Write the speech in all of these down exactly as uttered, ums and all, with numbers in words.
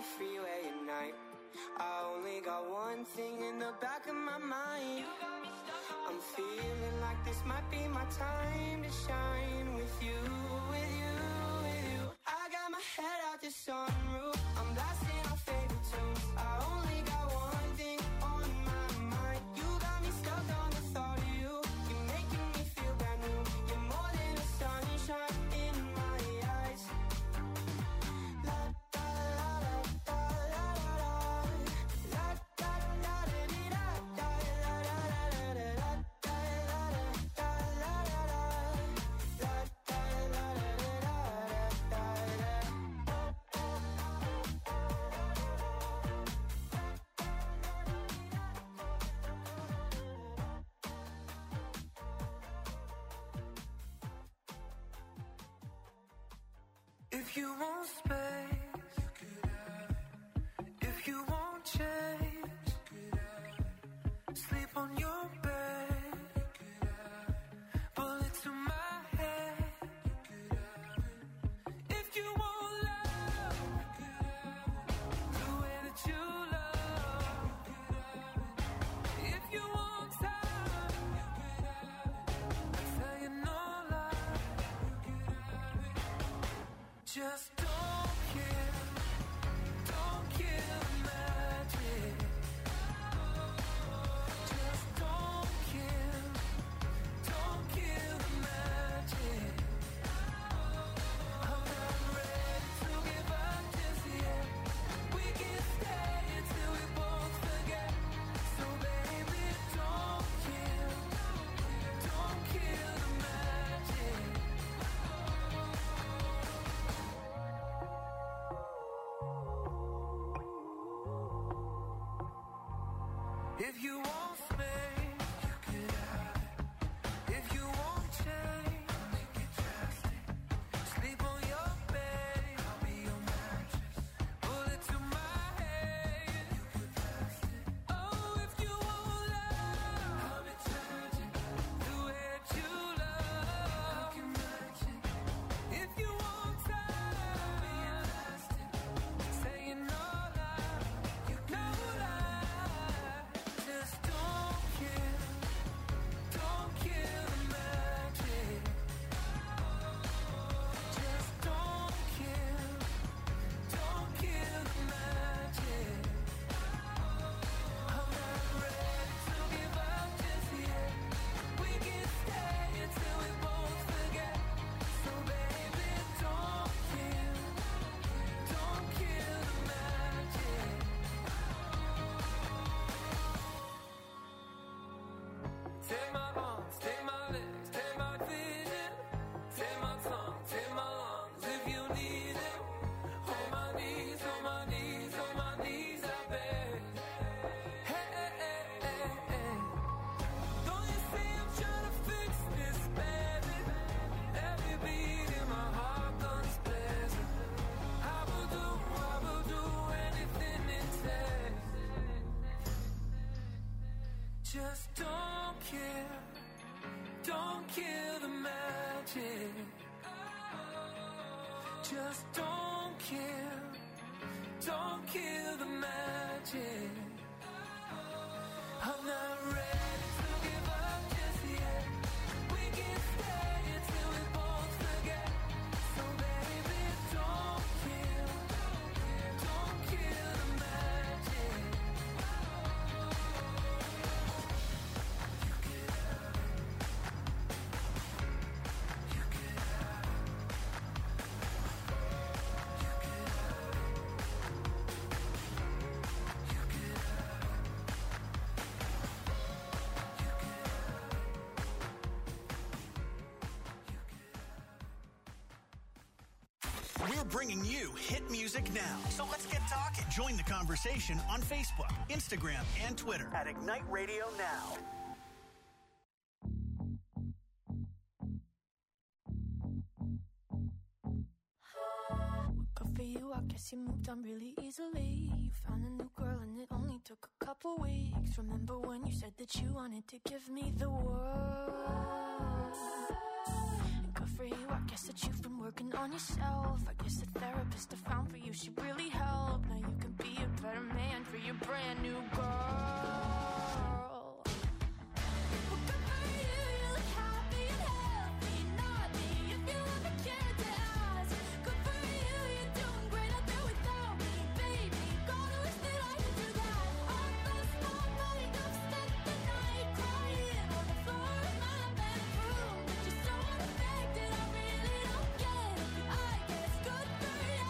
the freeway at night. I only got one thing in the back of my mind. I'm feeling like this might be my time to shine with you, with you, with you. I got my head out the sunroof, I'm blasting our favorite tunes. I only got one thing on my mind. You got me stuck on the thought of you. You're making me feel brand new. You're more than a sunshine in my eyes. La da la da da la la la da da da di da da la la la la la da la da la la la la da la la la If you want space, you could have it. If you want change, you could have it. Sleep on your bed, you could have it. Bullet to my head, you could have it. If you want love, you could have it. The way that you love, you could have it. If you want time, you could have it. I tell you no lie, you could have it. Just don't kill, don't kill the magic. Just don't kill, don't kill the magic. I'm not ready to give up just yet. We can stay until we both forget. So baby, don't kill, don't kill the magic. If you want space, you could have it. If you want change, I'll make it drastic. Sleep on your bed, I'll be your mattress. Bullet to my head, you could pass it. Oh, if you want love, I'll be tragic. The way that you love, I can match it. If you want time, I'll be elastic. Saying no lie, you no lie. Just don't kill, don't kill the magic. Just don't kill, don't kill the magic. I'm not ready to give up just yet. We can stay until we both forget. So baby, don't kill, don't kill the magic. Take my arms, take my legs, take my vision. Take my tongue, take my lungs if you need it. On my knees, on my knees, on my knees, I beg. Hey, hey, hey, hey, hey. Don't you see I'm trying to fix this, baby? Every beat in my heart guns blazing. I will do, I will do anything it takes. Just don't kill, don't kill the magic. Just don't kill, don't kill the magic. I'm not ready to give up just yet. We can stay until we both forget. So baby, don't kill, don't kill the magic. You could have it. You could have it. You could have it. You could have it. We're bringing you hit music now. So let's get talking. Join the conversation on Facebook, Instagram, and Twitter at Ignite Radio Now. Good for you, I guess you moved on really easily. You found a new girl and it only took a couple weeks. Remember when you said that you wanted to give me the world? good for you. I guess that you've been working on yourself. I guess the therapist I found for you should really help. Now you can be a better man for your brand new girl. Well, good for you, you look happy and healthy. Not me, if you ever cared to ask. Good for you, you're doing great out there without me, baby. God, I wish that I could do that. I lost my mind, I've spent the night crying on the floor of my bedroom. But you're so unaffected, I really don't get it. I guess good for you.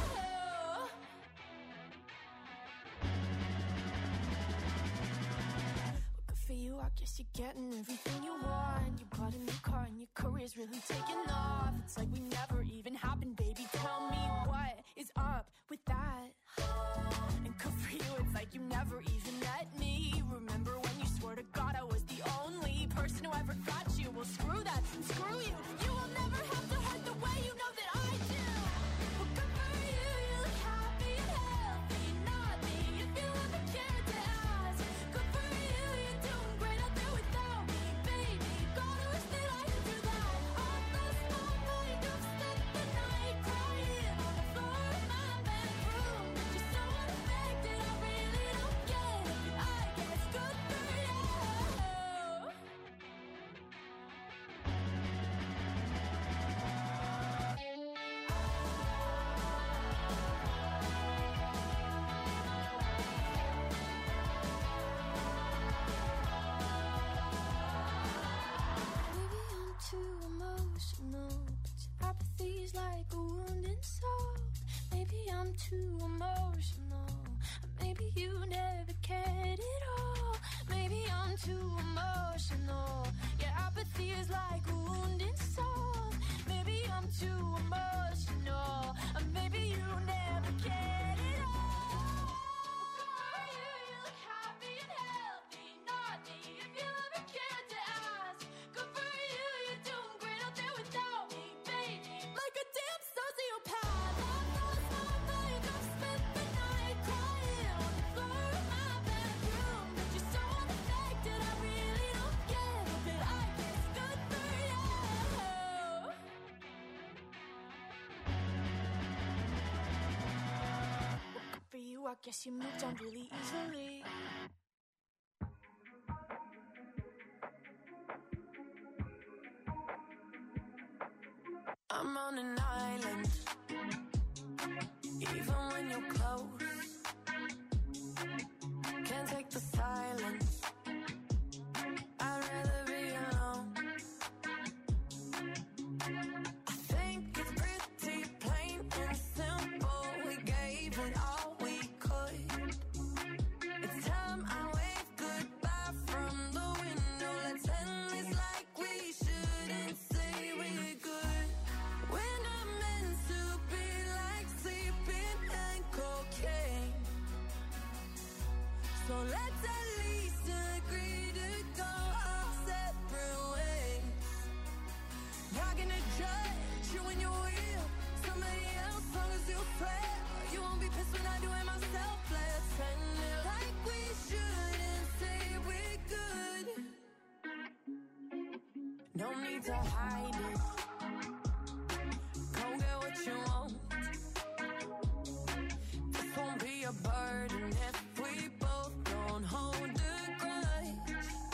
Good for you, I guess you're getting everything you want. You bought a new car and your career's really taking off. It's like we never even happened, baby. Tell me what is up with that. And good for you, it's like you never even met me. Remember when you swore to God I was the only person who ever got you? Well, screw that, screw you. You will never have to hurt the way you know that I do. Well, good for you, you look happy and healthy. Not me, if you ever cared to ask. Good for you, you're doing great out there without me, baby. God, I wish that I could do that. I lost my mind, I've spent the night crying on the floor of my bedroom. But you're so unaffected, I really don't get it. I guess good for you. Maybe I'm too emotional, but your apathy's like a wounded soul. Maybe I'm too emotional, or maybe you never cared at all. Maybe I'm too emotional, your apathy is like a wounded soul. Maybe I'm too emotional, or maybe you never cared at all. Good for you, you look happy and healthy. Not me, if you ever cared to ask. Good for you, you're doing great out there without me, baby. Like a damn sociopath. I lost my mind, I've spent the night crying on the floor of my bedroom. But you're so unaffected, I really don't get it. But I guess good for you. Good for you, I guess you moved on really easily. I'm on an island, even when you're close. Can't take the silence, I'd rather be alone. I think it's pretty plain and simple. We gave it all we could. It's time I wave goodbye from the window. Let's end this like we shouldn't say we're good. We're not meant to be like sleeping and cocaine. So let's at least agree to go our separate ways. Not gonna judge you when you're real. Somebody else, long as you swear. You won't be pissed when I do it myself. Let's end it like we shouldn't say we're good. No need to hide it. Go get what you want. This won't be a burden if we both don't hold a grudge.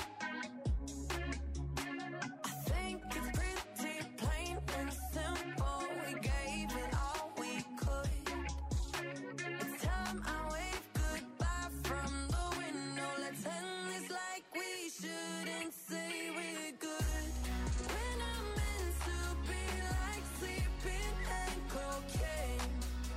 I think it's pretty plain and simple. We gave it all we could. It's time I wave goodbye from the window. Let's end this like we shouldn't say we're good. We're not meant to be like sleeping and cocaine.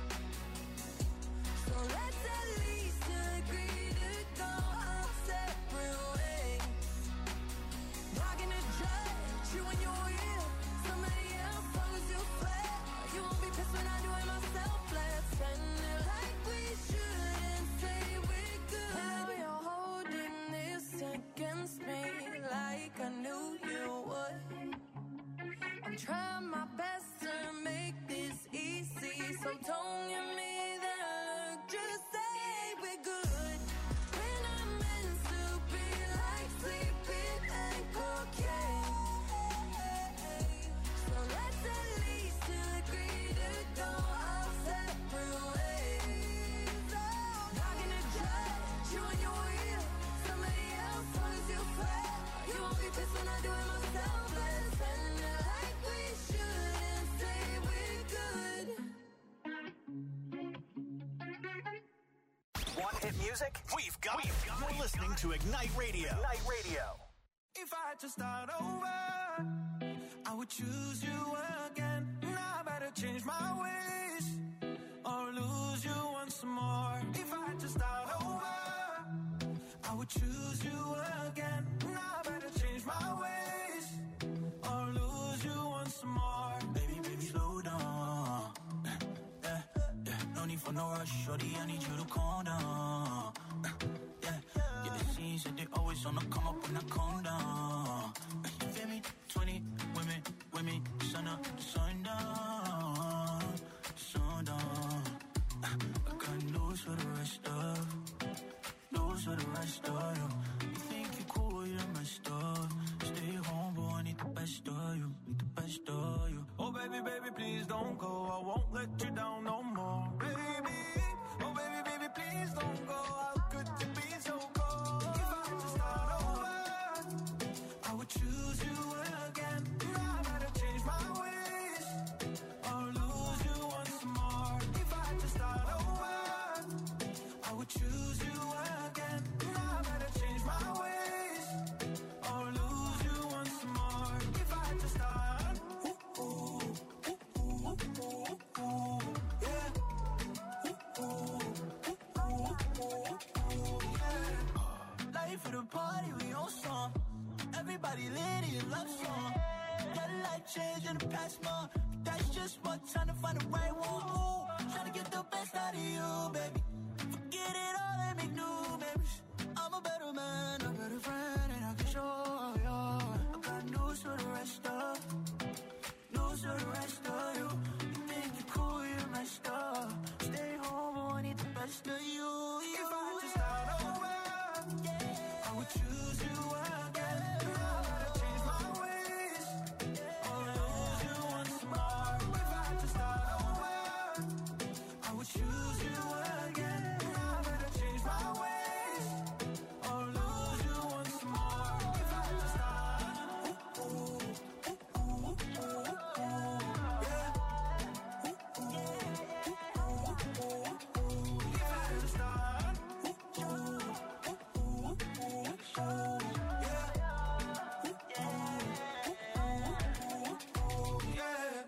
So let's at least agree to go our separate ways. Not gonna judge you when you're real. Somebody else, long as you swear. You won't be pissed when I do it myself. Let's end it like we shouldn't say we're good. Now you're holding this against me like I knew you would. I'm trying my best to make this easy, so don't give me that look. Just say we're good. We're not meant to be like sleeping and cocaine. So music, we've got it. You're listening to Ignite Radio. Ignite Radio. If I had to start over, I would choose you again. Now I better change my ways or lose you once more. If I had to start over, I would choose you again. Now I better change my ways or lose you once more. Baby, baby, slow down. Yeah, yeah, no need for no rush, shorty, I need you to calm down. Yeah, yeah, the scenes that they always on the come up when I calm down. You feel me? twenty women, women, sun up, sun down, sun down. I can't lose for the rest of, lose for the rest of you. You think you're cool, you're messed up. Stay home, but I need the best of you, need the best of you. Oh baby, baby, please don't go. I won't let you down no more. Baby, oh baby, baby, please don't go. How could you be so cold? If I had to start over, I would choose you again. Now I better change my ways or lose you once more. If I had to start over, I would choose you again. Now I better change my ways or lose you once more. If I had to start, ooh, ooh, ooh, ooh, ooh, ooh, yeah. Ooh, ooh, ooh, ooh, ooh, yeah. Life of the party, we on song. Everybody lit in love song. Got a life change in the past month. But that's just what trying to find the right one. Ooh, trying to get the best out of you, baby. Forget it all and make new memories. I'm a better man, a better friend, and I can show you. I got news for the rest of, news for the rest of you. You think you're cool, you're messed up. Stay home, but I need the best of you. If I had to start over, I would choose you again. Now I better change my ways or lose you once more. If I had to start over, I would choose you again. Now I better change my ways or lose you once more. If I had to start, ooh, ooh, ooh, ooh, ooh, ooh, yeah. Ooh, ooh, ooh, ooh, ooh, ooh. If I had to start, ooh, ooh, ooh, ooh, ooh, ooh, yeah. Ooh, ooh, ooh, ooh, yeah.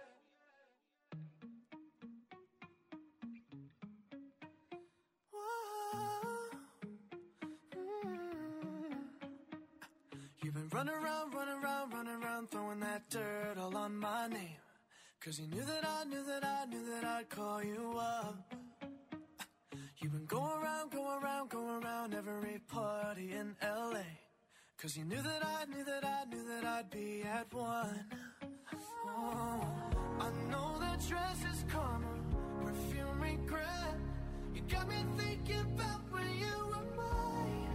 You've been running around, running around, running around, throwing that dirt all on my name. Cause you knew that I knew that I knew that I'd call you up. You've been going around, going around, going around every party in L A. Cause you knew that I knew that I knew that I'd be at one. Oh, I know that dress is karma, perfume regret. You got me thinking about when you were mine.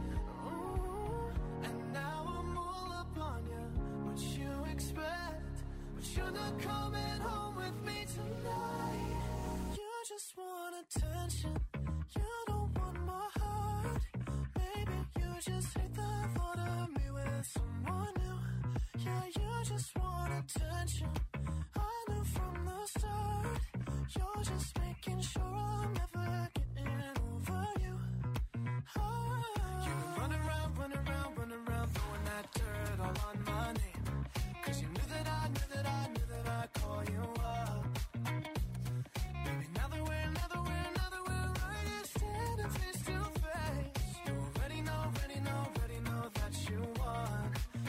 Oh, and now I'm all up on you. What you expect? But you're not coming home with me tonight. You just want attention. You don't want my heart. Maybe you just hate the thought of me with someone new. Yeah, you just want attention. I knew from the start. You're just making sure I'm never getting over you. Oh. You were running around, running around, running around, throwing that dirt all on my name. Cause you knew that I knew that I knew that I'd call you up. Baby, now that we're, now that we're, now that we're right here standing face to face, you already know, already know, already know that you won.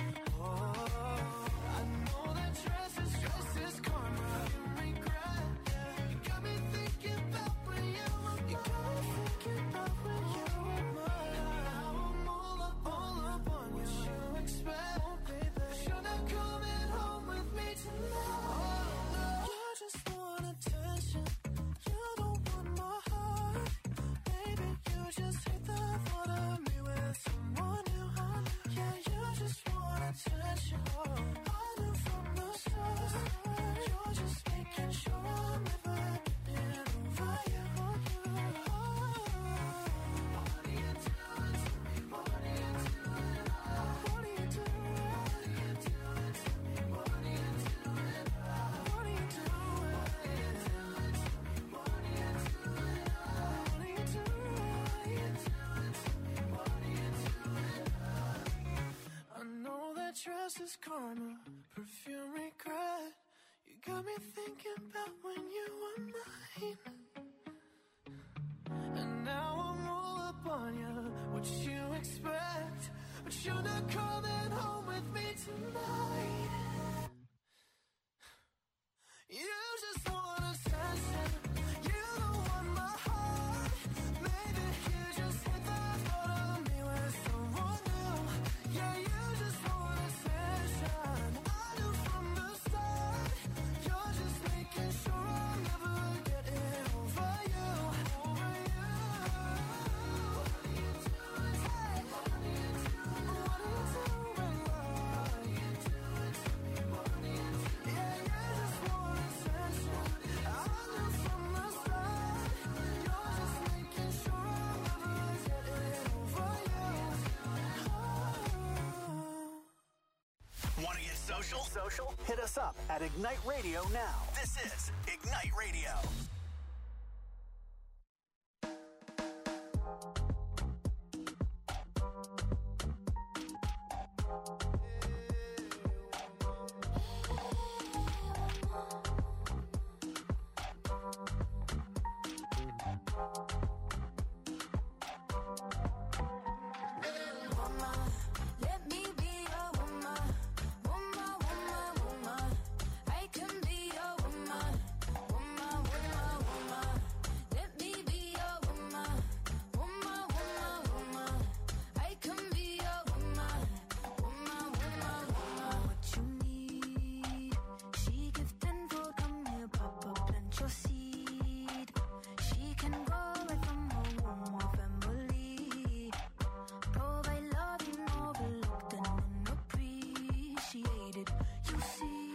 Oh, I know that dress is, dress is karma, you regret. You got me thinking about when you were mine. You got me thinking about when you were mine. Now I'm all up, all up on you. What you expect? Oh, baby, you're not coming home with me tonight. Oh, no. You just want attention. You don't want my heart. Baby, you just hate the thought of me with someone new. Yeah, you just want attention. I knew from the start. You're just making sure I'm never getting over you. Oh, what are you doing to me? What are you doing? What are you doing? What are you doing to me? What are you doing? What are you doing? What are you doing to me? What are you doing? What are you doing? trust is karma, perfume regret. You got me thinking about when you were mine. And now I'm all up on you, what you expect. But you're not coming home with me tonight. You just want attention, you don't want my heart. Maybe you just hit the thought of me with someone new. Yeah, you just want attention, I knew from the start. You're just making sure I'm never getting over you, over you. What are you doing? Hey, what are you doing? What are you doing, love? What are you doing to me? What are you doing? Yeah, you just want attention, I knew from the start. You're just making sure I'm never getting over you. Oh. Want to get social? Social? Hit us up at Ignite Radio now. This is Ignite Radio. Woman, let me be your woman. Woman, woman, woman. I can be your woman. Woman, woman, woman. Let me be your woman. Woman, woman, woman. I can be your woman. Woman, woman, woman. What you need, she give tenfold. Come here, Papa, plant your seed. She can go right from her womb or family. Provide love you overlooked and unappreciated. You see,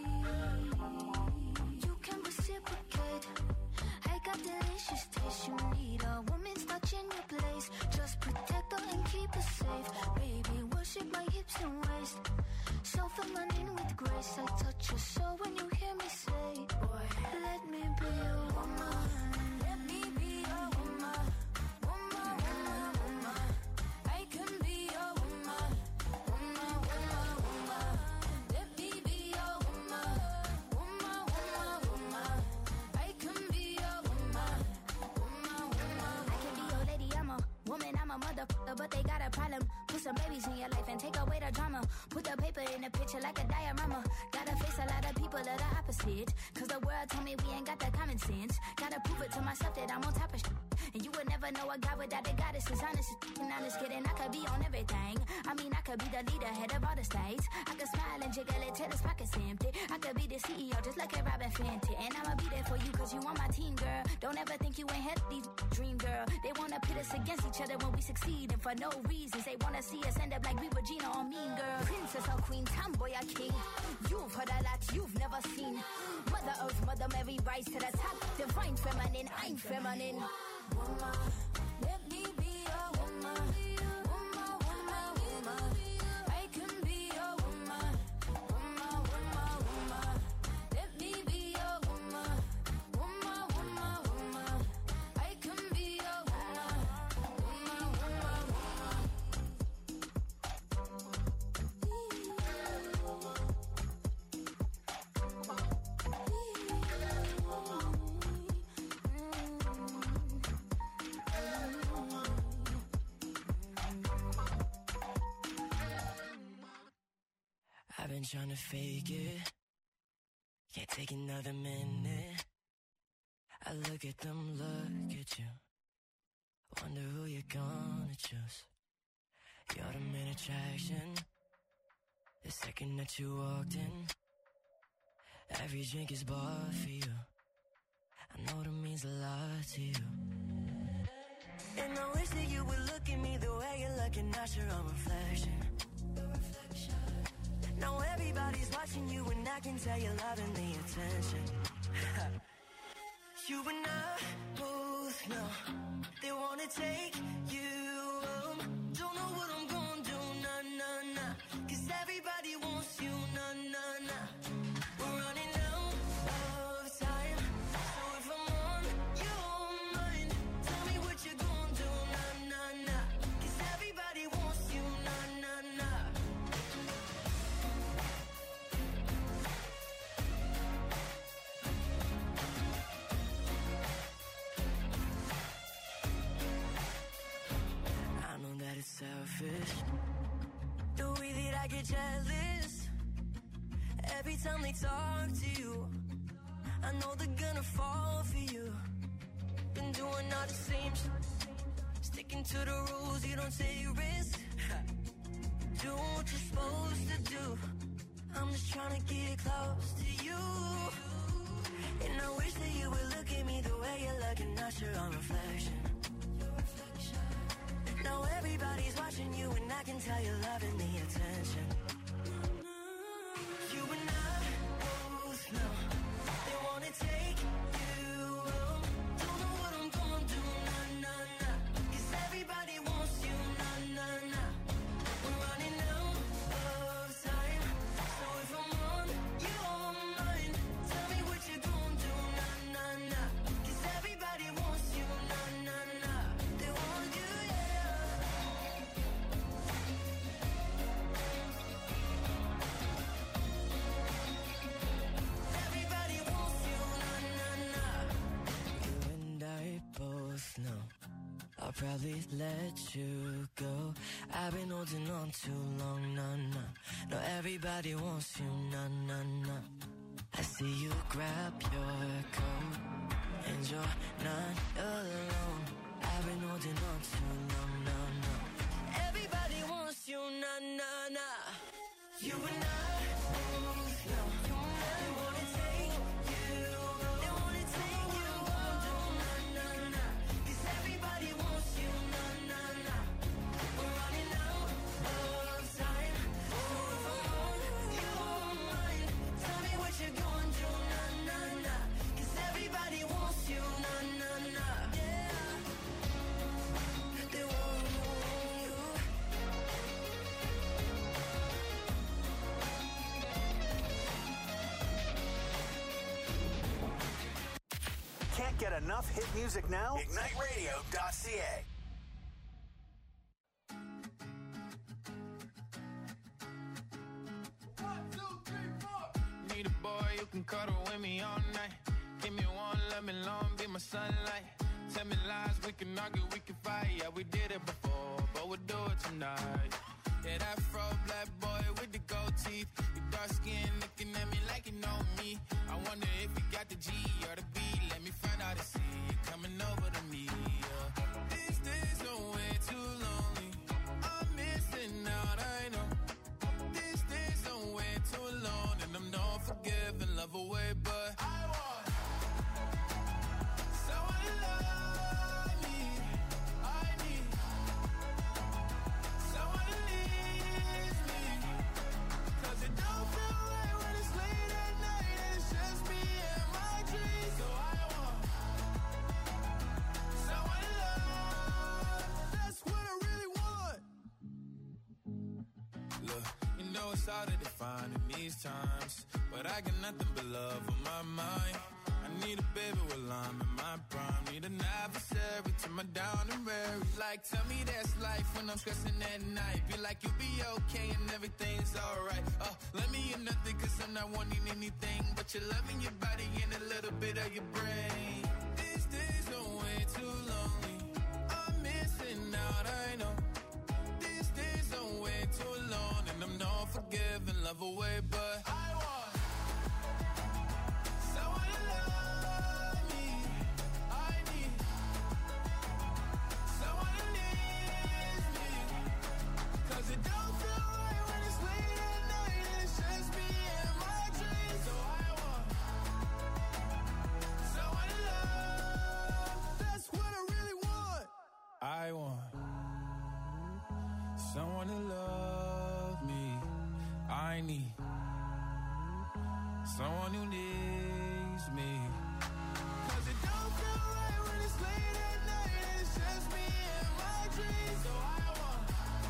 you can reciprocate. I got delicious taste. You need a woman's touch in your place. Just protect her and keep her safe. Baby, worship my hips and waist. So feminine with grace. I touch your soul when you hear me say, boy, let me be your woman. Let me be your woman. Woman, woman, woman. I can be your woman. Woman, woman, woman. Let me be your woman. Woman, woman, woman. I can be your woman. Woman, woman. I can be your lady, I'm a woman, I'm a motherfucker, but they got a problem. Put some babies in your life and take away the drama. Put the paper in the picture like a diorama. Gotta face a lot of people that are opposite. Cause the world told me we ain't got that common sense. Gotta prove it to myself that I'm on top of shit. And you would never know a God without a goddess. Is honest, and honest kidding. I could be on everything. I mean, I could be the leader, head of all the states. I could smile and jiggle it till his pockets empty. I could be the C E O just like a Robin Fenty. And I'ma be there for you cause you on my team, girl. Don't ever think you ain't had these dream, girl. They wanna pit us against each other when we succeed. And for no reasons, they wanna see us end up like we Regina or Mean Girl. Princess or queen, tomboy or king. You've heard a lot you've never seen. Mother Earth, Mother Mary, rise to the top. Divine feminine, I'm feminine. Woman, let me be your woman. Woman, woman, woman. I can be your woman. Woman, woman, woman. Let me be your woman. Woman, woman, woman. I can be your woman. Woman, woman, woman. I've been trying to fake it, can't take another minute. I look at them, look at you, wonder who you're gonna choose. You're the main attraction, the second that you walked in. Every drink is bought for you, I know that means a lot to you. And I wish that you would look at me the way you're looking at your own reflection. Now everybody's watching you and I can tell you're loving the attention. You and I both know they wanna take you home. Don't know what I'm gonna do, nah, nah, nah. Cause everybody wants you, nah, nah, nah. We're running out of time. So if I'm on your mind, tell me what you're gonna do, nah, nah, nah. Cause everybody wants you, nah, nah, nah. get jealous every time they talk to you. I know they're gonna fall for you. Been doing all the same shit, sticking to the rules, you don't take risks. Do what you're supposed to do. I'm just trying to get close to you. And I wish that you would look at me the way you're looking, not your own reflection. Now everybody's watching you and I can tell you're loving the attention. You and I both know they wanna take you home. Don't know what I'm gonna do, nah, nah, nah. 'Cause everybody wants you, nah, nah, nah. We're running out of time. So if I'm on your mind, tell me what you're gonna do, nah, nah, nah. 'Cause everybody wants you, nah, nah, nah. They want you, yeah. Everybody wants you, nah, nah, nah. You and I both know I'll probably let you go. I've been holding on too long, nah, nah. No, everybody wants you, nah, nah, nah. I see you grab your coat and you're not alone. I've been holding on too long, nah, nah. Everybody wants you, nah, nah, nah. You and I both know they wanna take you, they wanna take you home, nah, nah, nah. 'Cause everybody wants you, nah, nah, nah. We're running out of time. So if I'm on your mind, tell me what you're gonna do, nah, nah, nah. 'Cause everybody wants you, nah, nah, nah. Yeah. They want you. Can't get enough hit music now? Ignite Radio dot C A. Need a boy you can cuddle with me all night. Give me one, let me long, be my sunlight. Tell me lies, we can argue, we can fight. Yeah, we did it before, but we'll do it tonight. Yeah, that fro black boy with the gold teeth. Your dark skin looking at me like you know me. I wonder if you got the G or the B. Let me find out and see you coming over to me. Yeah. These days are way too lonely. I'm missing out, I know. These days are way too long, and I'm not forgiving, love away, but I want someone to love me. I need someone to leave me. 'Cause it don't feel right when it's late at night and it's just me and my dreams. So I want someone to love. That's what I really want. Look, you know it's hard to define in these times, but I got nothing but love on my mind. I need a baby while I'm in my prime. Need an adversary to my down and weary. Like, tell me that's life when I'm stressing at night. Be like, you'll be okay and everything's alright. Uh, let me in nothing 'cause I'm not wanting anything but your love in your body and a little bit of your brain. These days are way too lonely. I'm missing out, I know. These days are way too long, and I'm not forgiving, love away, but I want someone to love me. I need someone to leave me. 'Cause it don't feel right when it's late at night and it's just me and my dreams. So I want someone to love. That's what I really want. I want someone to love me. I need someone who needs me. 'Cause it don't feel right when it's late at night and it's just me and my dreams. So I want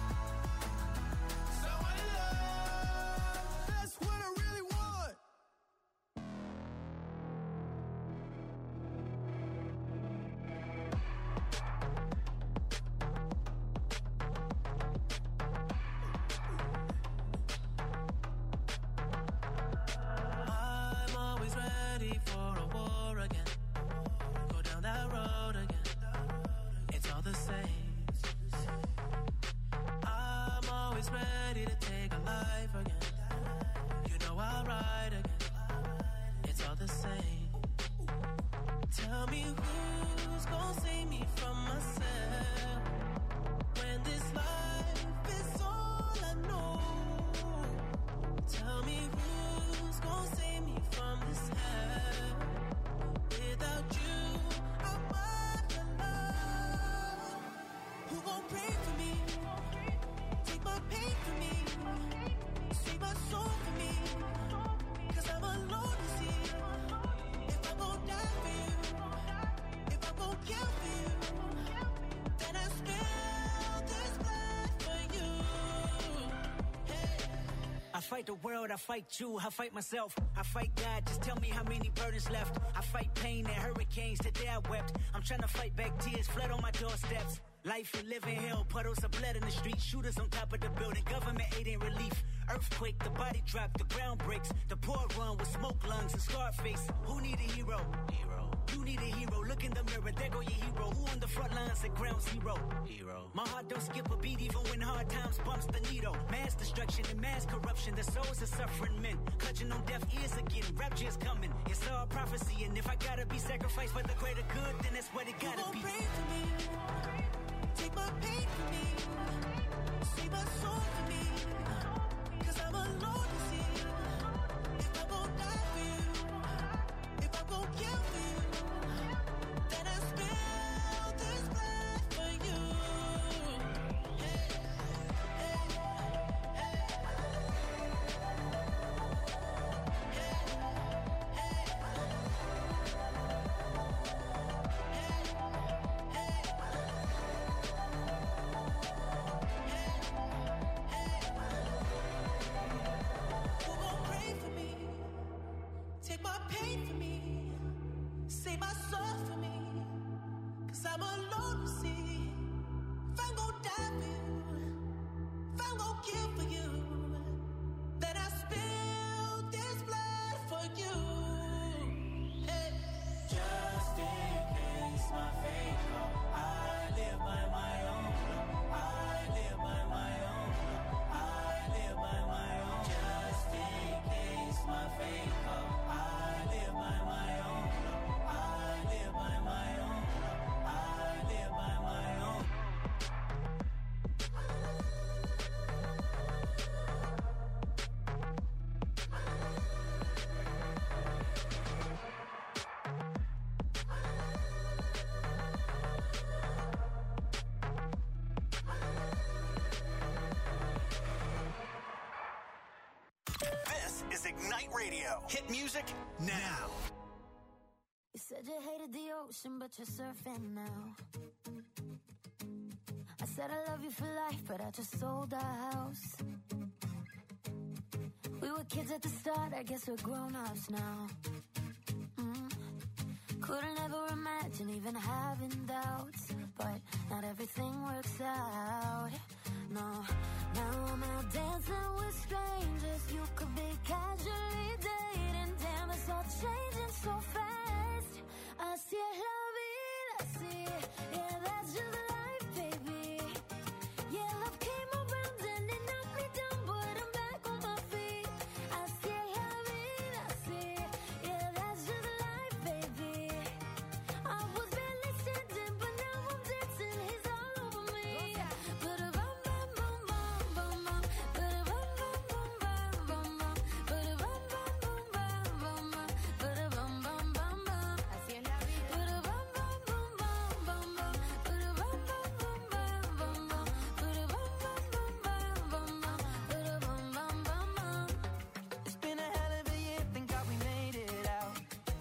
someone to love. That's what I really want. I'm always ready for a war again. Go down that road again. It's all the same. I'm always ready to take a life again. You know I'll ride again. It's all the same. Tell me who's gonna save me from myself when this life is all I know. Tell me who's gonna save me from this hell. Without you, I'm not alone. Who gon' pray for me? Take my pain for me. Save my soul for me. Cause I'm alone to see. If I'm gon' die for you, if I'm gon' kill for you, then I spill this blood for you. I fight the world, I fight you, I fight myself, I fight God, just tell me how many burdens left. I fight pain and hurricanes, today I wept. I'm trying to fight back tears, flood on my doorsteps. Life and living hell, puddles of blood in the street, shooters on top of the building, government aid ain't relief. Earthquake, the body drop, the ground breaks, the poor run with smoke lungs and scarred face. Who need a hero? Hero. You need a hero, look in the mirror, there go your hero. Who on the front lines at ground zero? Hero. My heart don't skip a beat even when hard times bumps the needle. Mass destruction and mass corruption, the souls of suffering men. Clutching on deaf ears again, rapture's coming. It's all prophecy, and if I gotta be sacrificed for the greater good, then that's what it gotta Who be. gon' pray for me? Take my pain for me. Save my soul for me. Cause I'm alone to see. If I'm gon' die for you, if I'm gon' kill for you, then I spill this blood for you. Hey, hey, hey. Who gon' pray for me? Take my pain for me. Save my soul for me. Cause I'm alone to see. If I'm gon' die for you, if I'm gon' kill for you, then I spill this blood for you. Hey. Just in case my fate come, I live by my own law. I live by my own law. I live by my own. Just in case my fate come, I live by my own law. I live by my own law. I live by my own. This is Ignite Radio. Hit music now. You said you hated the ocean, but you're surfing now. I said I love you for life, but I just sold our house. We were kids at the start, I guess we're grown-ups now. Mm. Couldn't ever imagine even having doubts, but not everything works out. No, now I'm out dancing with strangers. You could be casually dating. Damn, it's all changing so fast. Así es la vida, así. Yeah, that's just life, baby. Yeah, love came around and it knocked me down, but I'm back on my feet. Así es la vida, así. Yeah, that's just life, baby. I was barely standing, but now I'm dancing. He's all over me. Ba-da-bum, bum, bum, bum, bum, bum. Ba-da-bum, bum, bum, bum, bum, bum. Ba-da-bum, bum, bum, bum, bum, bum. Ba-da-bum, bum, bum, bum. Así es la vida. Ba-da-bum, bum, bum, bum, bum, bum. Ba-da-bum, bum, bum, bum, bum, bum. Ba-da-bum, bum, bum, bum, bum, bum. Ba-da-bum, bum, bum, bum. It's been a hell of a year, thank God we made it out.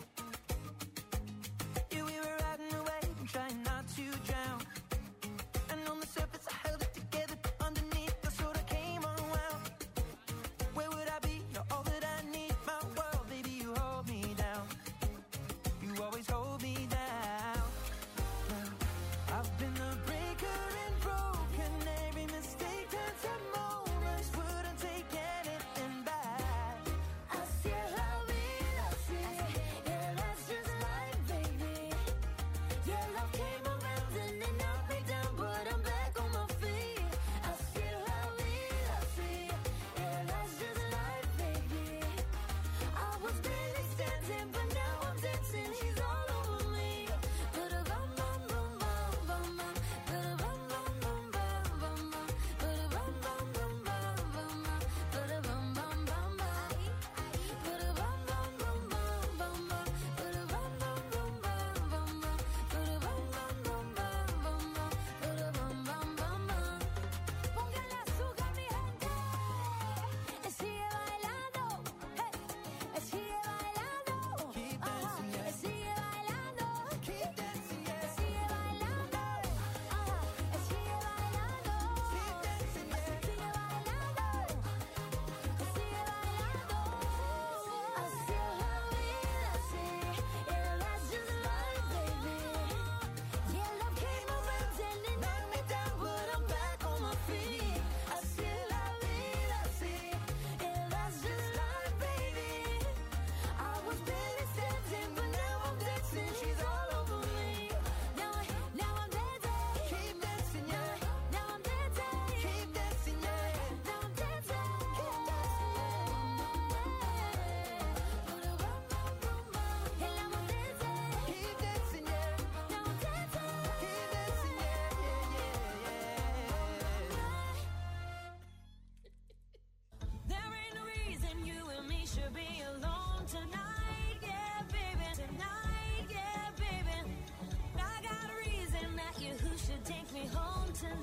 Yeah, we were riding away and trying not to drown. And on the surface I held it together, but underneath I sort of came unwound. Where would I be? You're all that I need, my world, baby, you hold me down. You always hold me down. Now, I've been the breaker and broken. Every mistake turns to moments. Wouldn't take anything back. Así es la vida, así. Yeah, that's just life, baby. Yeah, love came around and it knocked me down, but I'm back on my feet. Así es la vida, así. Yeah,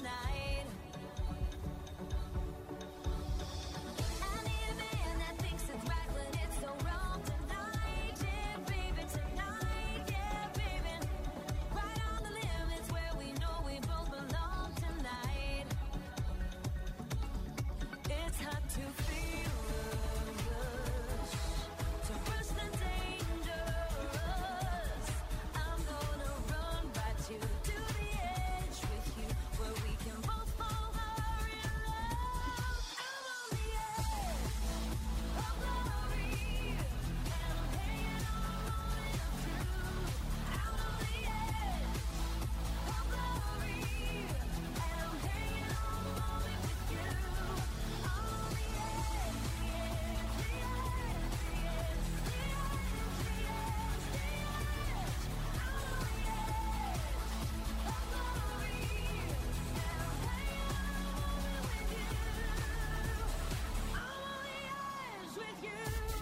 tonight. I need a man that thinks it's right when it's so wrong tonight. Yeah, baby, tonight. Yeah, baby. Right on the limits where we know we both belong tonight. It's hard to feel the rush, to rush the dangerous. I'm gonna run right to, to the edge with you, where we can both fall hard in love. I'm on the edge of glory, and I'm hanging on a moment of truth. Out on the edge of glory, and I'm hanging on a moment with you. I'm on the edge, the edge, the edge, the edge, the edge, the edge, the edge. I'm on the edge of glory, and I'm hanging on a moment with you. I'm on the edge with you.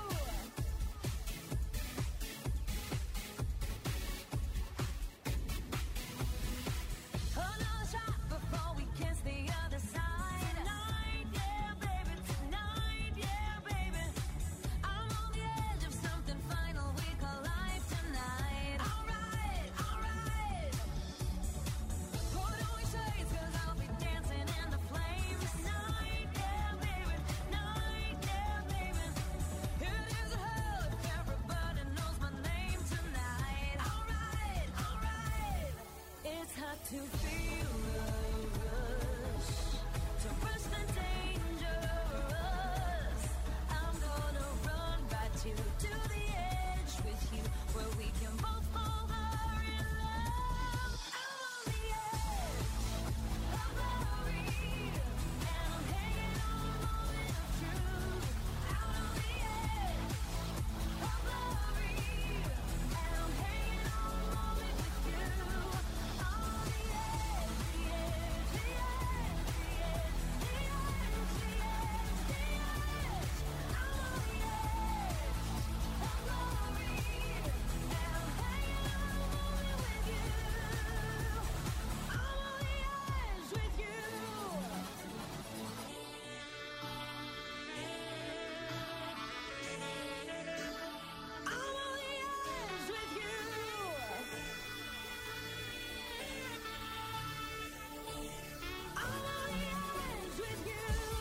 Another shot before we kiss the other side. Tonight, yeah, baby, tonight, yeah, baby. I'm on the edge of something final we call life tonight. Alright, alright. Put on your shades, cause I'll be dancing in the flames. Night, yeah, baby, night, yeah, baby. It is a hug, everybody knows my name tonight. Alright, alright. It's hard to feel the rush, to rush the dangerous. I'm gonna run right to, to the edge with you, where we can both fall hard in love. I'm on the edge of glory, and I'm hanging on a moment of truth. Out on the edge of glory, and I'm hanging on a moment with you. I'm on the edge, the edge, the edge, the edge, the edge, the edge, the edge. I'm on the edge of glory, and I'm hanging on a moment with you. I'm on the edge with you. I'm on the edge with you. I'm on the edge with you.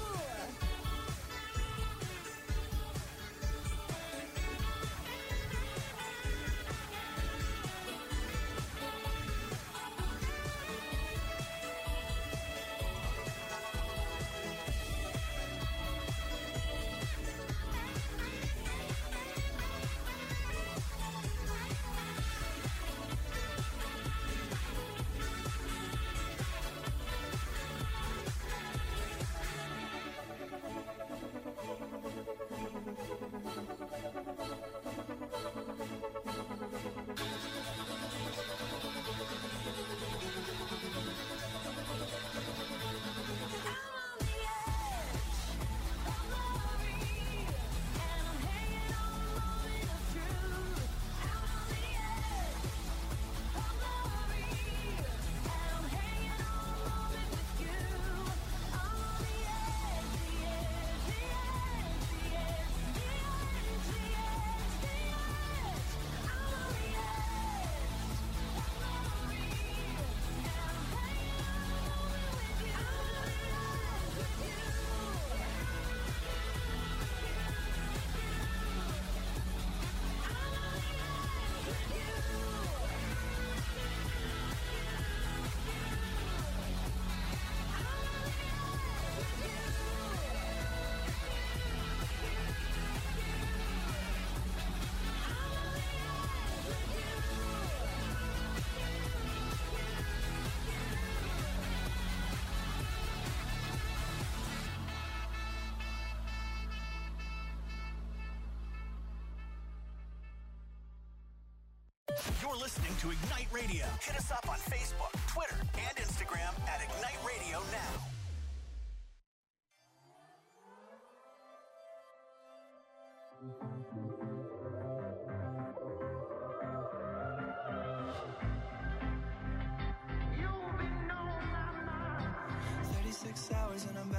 You're listening to Ignite Radio. Hit us up on Facebook, Twitter, and Instagram at Ignite Radio Now. You've been on my mind.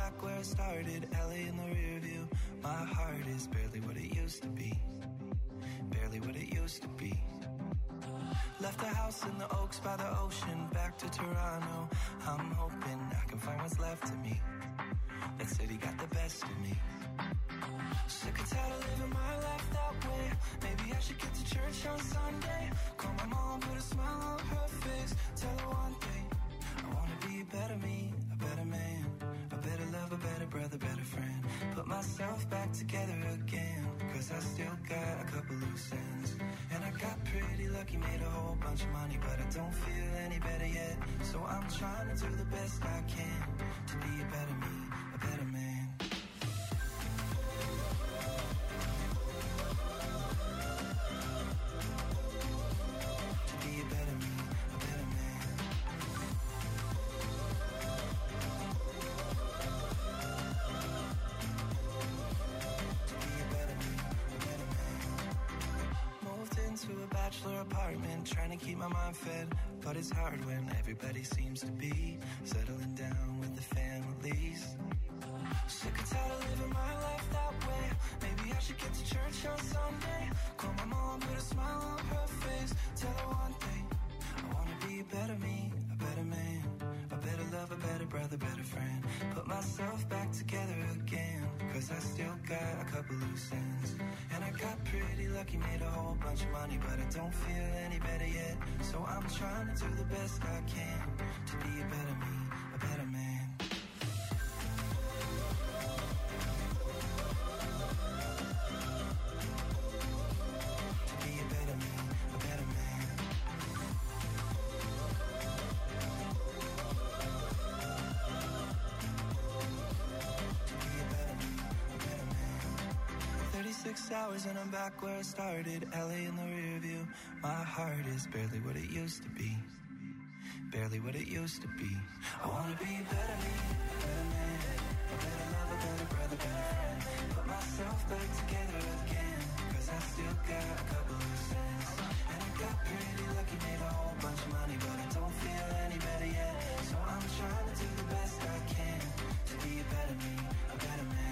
back where it started, L A in the rear view. My heart is barely what it used to be, barely what it used to be. Left the house in the Oaks by the ocean, back to Toronto. I'm hoping I can find what's left of me. That city got the best of me. Sick and tired of living my life that way. Maybe I should get to church on Sunday. Call my mom, put a smile on her face. Tell her one thing, I wanna be a better me, a better man, a better lover, better brother, better friend. Put myself back together again, cause I still got a couple loose ends. And I got pretty lucky, made a whole bunch of money, but I don't feel any better yet. So I'm trying to do the best I can to be a better me, a better man. Apartment, trying to keep my mind fed, but it's hard when everybody seems to be settling down with the families. Sick and tired of living my life that way. Maybe I should get to church on Sunday. Call my mom, put a smile on her face. Tell her one thing, I wanna be a better me, a better man, a better lover, better brother, better friend. Put myself back together again, cause I still got a couple loose ends. And I got pretty lucky, made a whole bunch of money, but I don't feel any better yet. So I'm trying to do the best I can to be a better me, a better man. To be a better me, a better man. To be a better me, a better man. thirty-six hours and I'm back where I started, L A in the rear view. My heart is barely what it used to be, barely what it used to be. I wanna be a better me, a better man, a better lover, better brother, better friend. Put myself back together again, cause I still got a couple of cents. And I got pretty lucky, made a whole bunch of money, but I don't feel any better yet. So I'm trying to do the best I can to be a better me, a better man.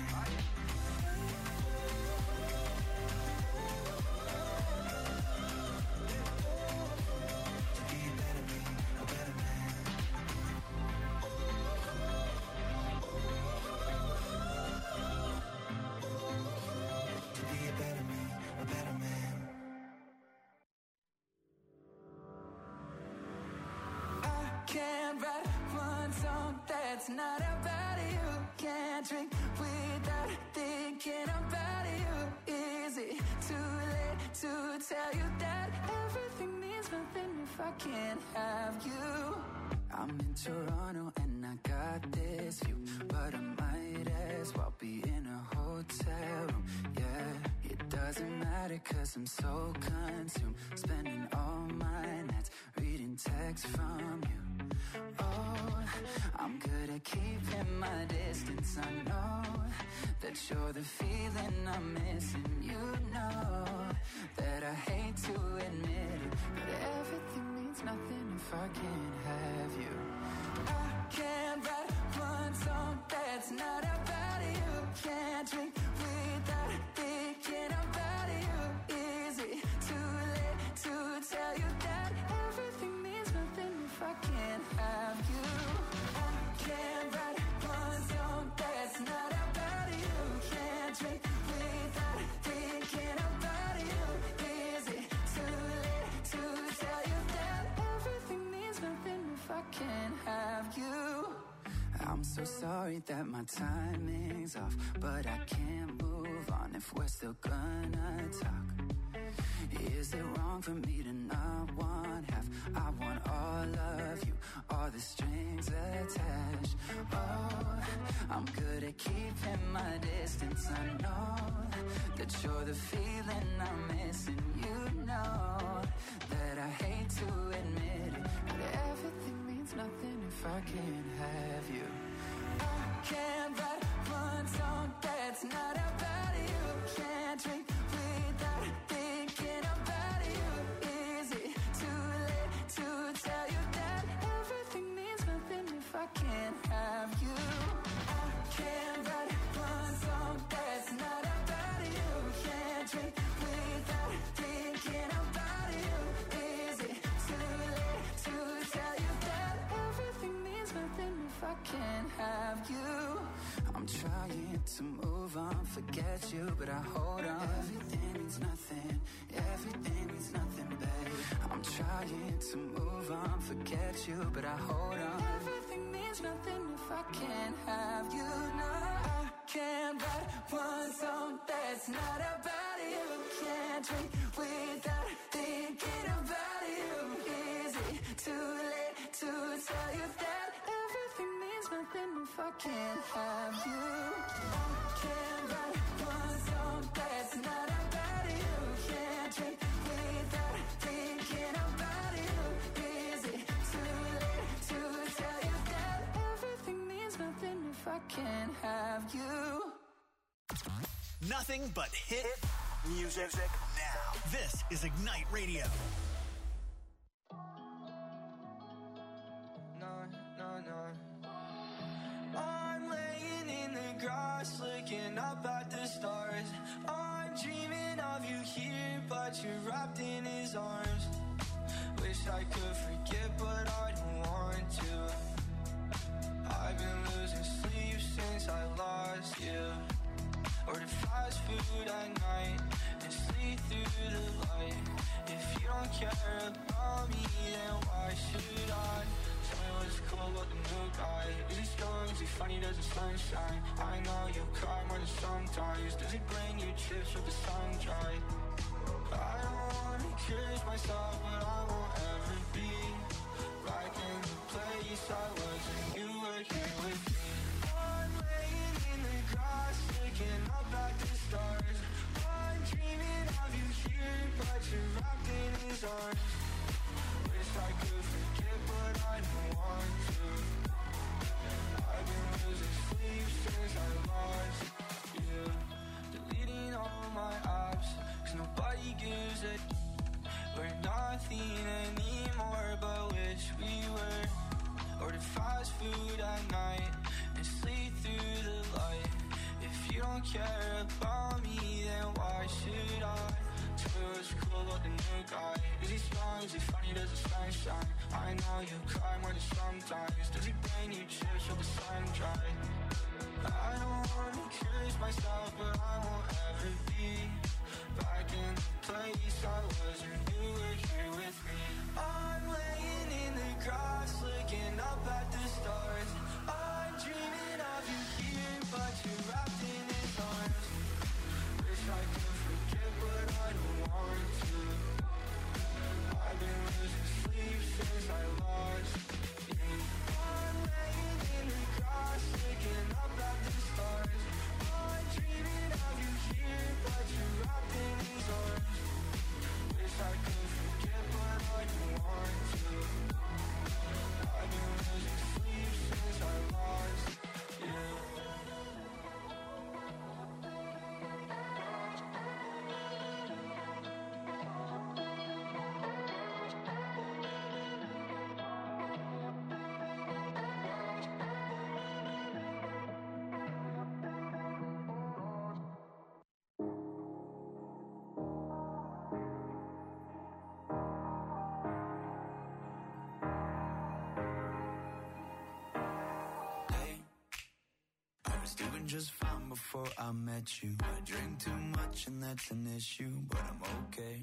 Can't write one song that's not about you. Can't drink without thinking about you. Is it too late to tell you that everything means nothing if I can't have you? I'm in Toronto and I got this view, but I might as well be in a hotel room. Yeah, it doesn't matter cause I'm so consumed, spending all my nights reading texts from you. Oh, I'm good at keeping my distance. I know that you're the feeling I'm missing. You know that I hate to admit it, but everything means nothing if I can't have you. I can't write one song that's not about you. Can't drink without thinking about you. Is it too late to tell you that everything means nothing if I can't have you? I can't write one song that's not about you. Can't drink without thinking about you. Is it too late to tell you that everything means nothing if I can't have you? I'm so sorry that my timing's off, but I can't move on if we're still gonna talk. Is it wrong for me to not want half? I want all of you, all the strings attached. Oh, I'm good at keeping my distance. I know that you're the feeling I'm missing. You know that I hate to admit it, but everything means nothing if I can't have you. I can't write one song that's not about you. Can't drink without thinking about you. Is it too late to tell you that everything means nothing if I can't have you? I can't have you. I'm trying to move on, forget you, but I hold on. Everything means nothing, everything means nothing, babe. I'm trying to move on, forget you, but I hold on. Everything means nothing if I can't have you. No, I can't write one song that's not about you. Can't drink without thinking about you. Is it too late to tell you that everything means nothing if I can't have you? I can't write one song that's not about you. Can't drink without thinking about you. Is it too late to tell you that everything means nothing if I can't have you? Nothing but hit music now. This is Ignite Radio. No, no, no. I'm laying in the grass, looking up at the stars. I'm dreaming of you here, but you're wrapped in his arms. Wish I could forget, but I don't want to. I've been losing sleep since I lost you. Order fast food at night and sleep through the light. If you don't care about me, then why should I? Tell me what's cool about the new guy. Is he strong? Is he funny? Does the sun shine? I know you cry more than sometimes. Does he bring you chips with the sun dry? I don't wanna curse myself, but I won't ever be back in the place I was when you were here with me. I'm laying in the grass, looking up at the stars. I'm dreaming of you here, but you're wrapped in his arms. Wish I could forget, but I don't want to. I've been losing sleep since I lost you. Deleting all my apps, cause nobody gives a d- We're nothing anymore, but wish we were. Order fast food at night and sleep through the light. If you don't care about me, then why should I? Tell me what's cool about the new guy. Is he strong? Is he funny? Does the sun shine? I know you cry more than sometimes. Does he bring you chips with the sun dry? I don't wanna curse myself, but I won't ever be back in the place I was when you were here with me. I'm laying in the grass, looking up at the stars. I'm dreaming of you here, but you're wrapped in his arms. Wish I could forget, but I don't want to. I've been losing sleep since I lost you. I'm laying in the grass, looking up at the stars. I'm dreaming of you here, but you're wrapped in his arms. Wish I could forget, but I don't want to. I've been losing sleep since I lost you. Doing just fine before I met you. I drink too much and that's an issue, but I'm okay.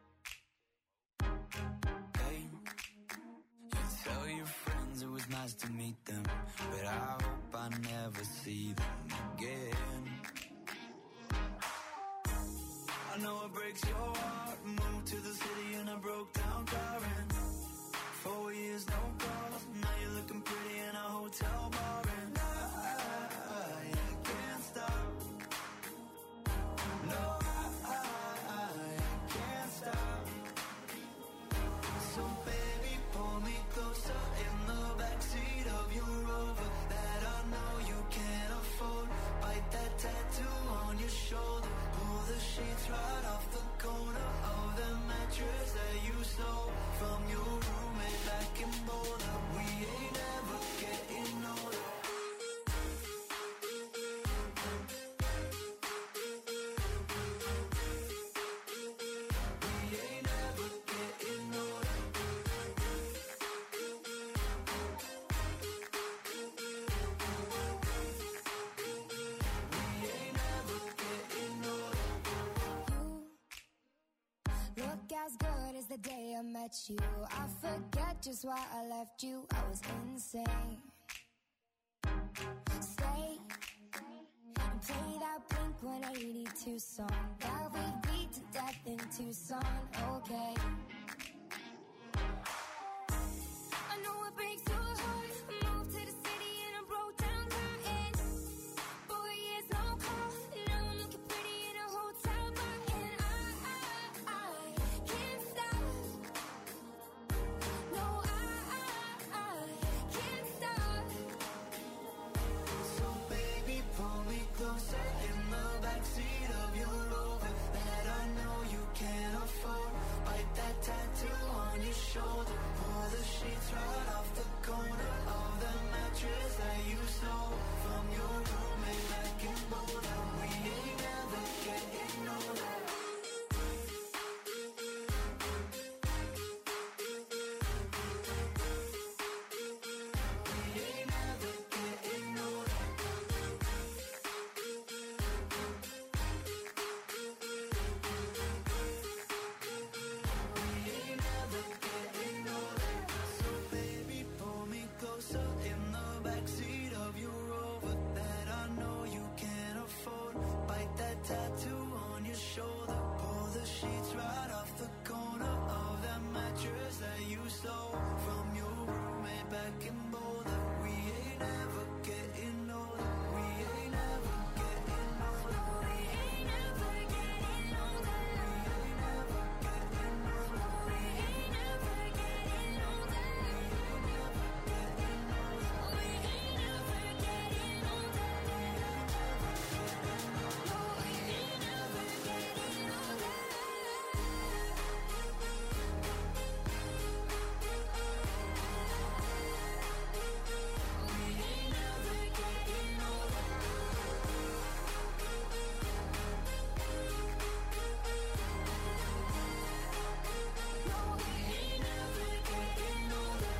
Hey, you tell your friends it was nice to meet them, but I hope I never see them again. I know it breaks your heart. Moved to the city in a broke down car and four years no calls. Now you're looking pretty in a hotel bar and shoulder, pull the sheets right off the corner of the mattress that you stole from your roommate back in Boulder. forget you. I forget just why I left you. I was insane. Stay and play that Blink one eighty-two song that we beat to death in Tucson. Okay. I know it breaks your heart. I moved to the city and I broke down crying. Four years no call. Now I'm looking pretty in a hotel bar. And I, I, I can't stop. No, I, I, I can't stop. So baby, pull me closer in the backseat of your Rover that I know you can't afford. Bite that tattoo on your shoulder. Pull the sheets right off the corner of the mattress that you stole from your roommate back in Boulder. We ain't never getting older. We ain't never getting older. We ain't never getting older. So baby, pull me closer in the backseat of your Rover that I know you can't afford. Bite that tattoo on your shoulder. Pull the sheets right off the corner of that mattress that you stole from your roommate back in Boulder. We ain't never getting older. We ain't never getting older. We ain't never getting older. We ain't never getting older. We ain't never getting older. We ain't never getting older. No, we ain't never getting older. We ain't never getting older. No, we ain't never getting older.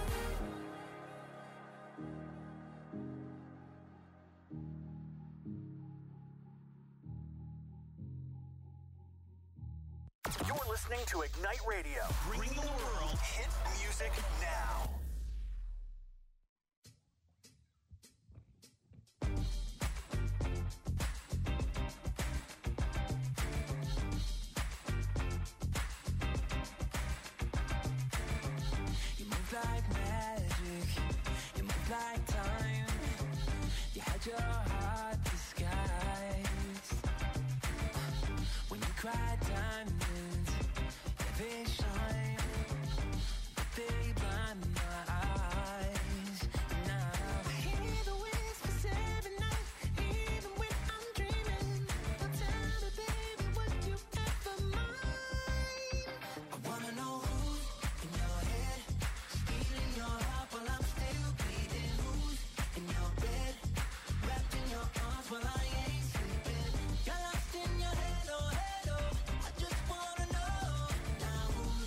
You're listening to Ignite Radio, bringing the world hit music now. You move like magic, you move like time. You had your heart disguised. When you cry diamonds, yeah, they shine, but they blind my eyes. Now I hear the whispers every night, even when I'm dreaming. Now tell me, baby, would you ever mind? I wanna know who's in your head, stealing your heart while I'm still bleeding. Who's in your bed, wrapped in your arms while I ain't sleeping. You're lost in your head, oh head, oh. I just wanna know now who's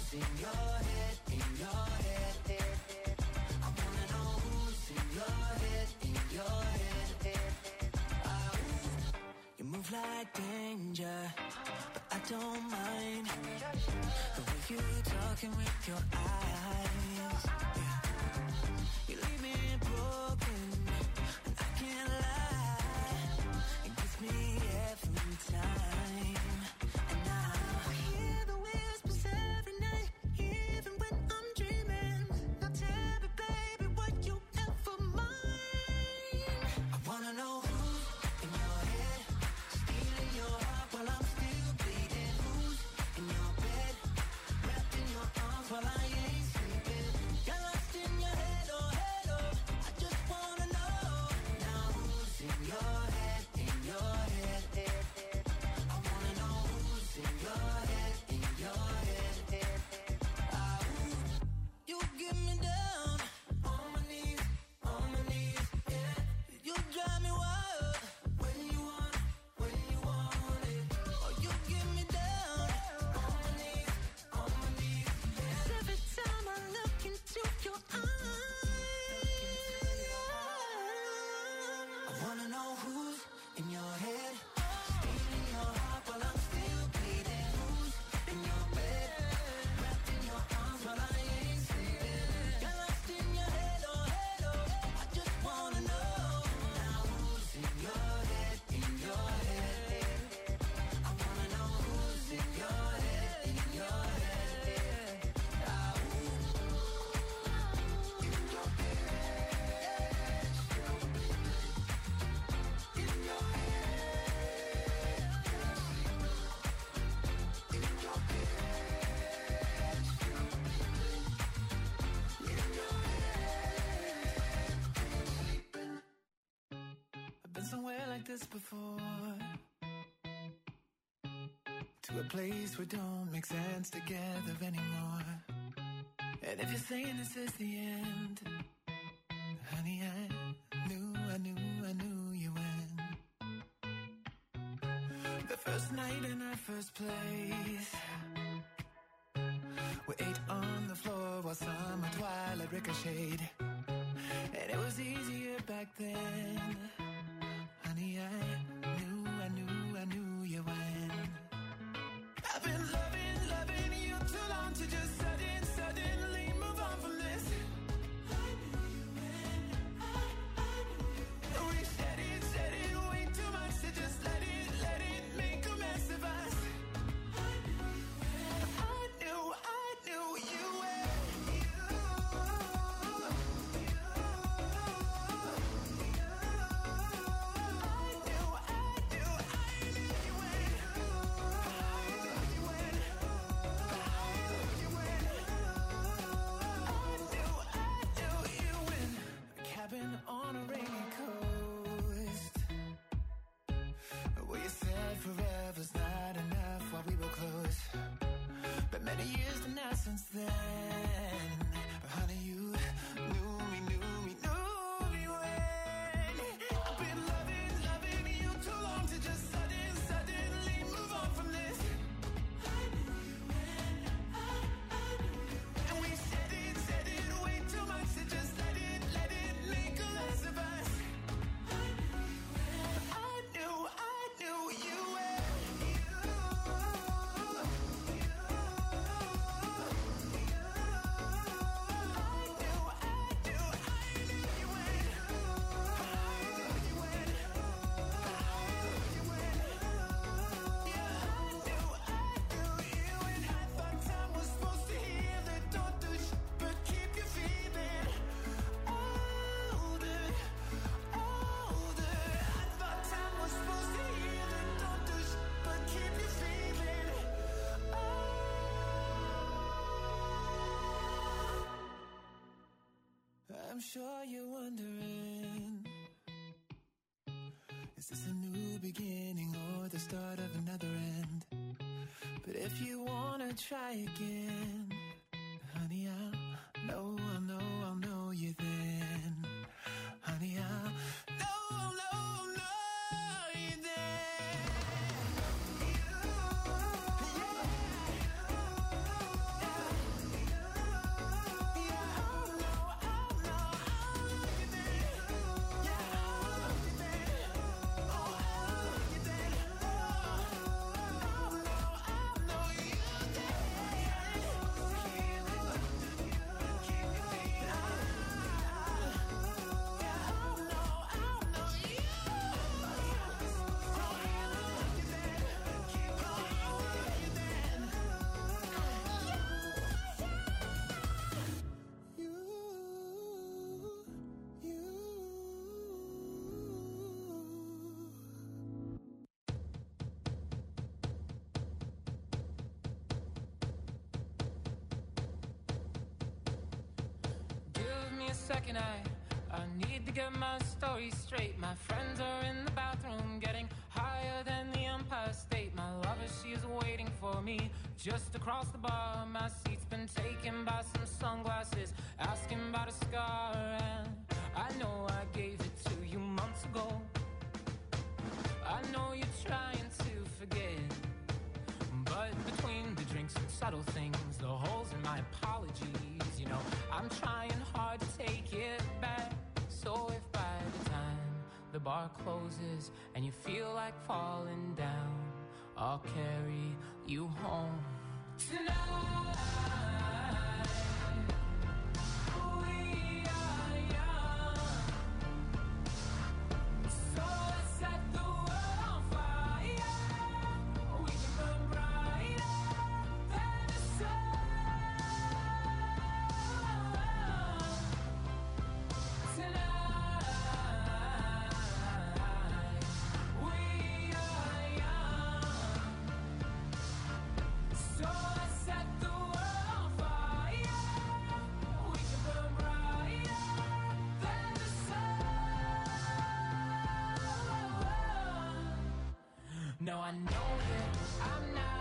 this before. To a place where don't make sense together anymore. And if you're saying this is the end, honey, I knew, I knew, I knew you win. The first night in our first place, we ate on the floor while summer twilight ricocheted. And it was easier back then. Honey, I knew, I knew, I knew you win. I've been loving, loving you too long to just sudden, suddenly move on from this. I knew you win. I, I knew you win. We said it, said it way too much to just let it, let it make a mess of us. I knew you win. I knew, I knew you win. You, you, you. I knew, I knew, I knew you win. On a rainy coast, where you said forever's not enough while we were close. But many years to now since then, honey, you knew me, knew me, knew me when. I've been loving, loving you too long to just sudden, suddenly move on from this. I knew you when, I, I knew you when. And we said it, said it way too much to just let it, let it make a mess of us. I knew you when, I knew, I knew you when. You, you, you. I knew, I knew, I knew you when. I knew you when. I knew you when. Yeah, I knew, I knew you when. I thought time was supposed to heal it, don't do sh- but keep you feeling older, older. I thought time was supposed to heal it, don't do sh- but keep you feeling old. I'm sure you're wondering, is this a new beginning or the start of another end? But if you wanna try again, honey, I'll know, I'll know, I'll know you then. Honey, I'll know, I'll know, I'll know you then. Yeah, I'll know, I'll know, I'll know you then. Yeah, I'll know you then. Oh, I'll know you then. Oh, I'll know, I'll know you then. Heal it, keep you feeling. Yeah, I'll know, I'll know you. Oh, heal it, you then. Keep going, you then. You, you. Give me a second, I I need to get my story straight. My friends are in the bathroom getting higher than the Empire State. My lover, she is waiting for me just across the bar. My seat's been taken by some sunglasses, asking about a scar. And I know I gave it to you months ago. I know you're trying to forget, but between the drinks and subtle things, the holes in my apologies, you know, I'm trying hard to take it back. So if by the time the bar closes and you feel like falling down, I'll carry you home tonight. We are young, so let's set the world on fire. We can burn brighter than the sun tonight. We are young, so let's set the world on fire. know I know that I'm not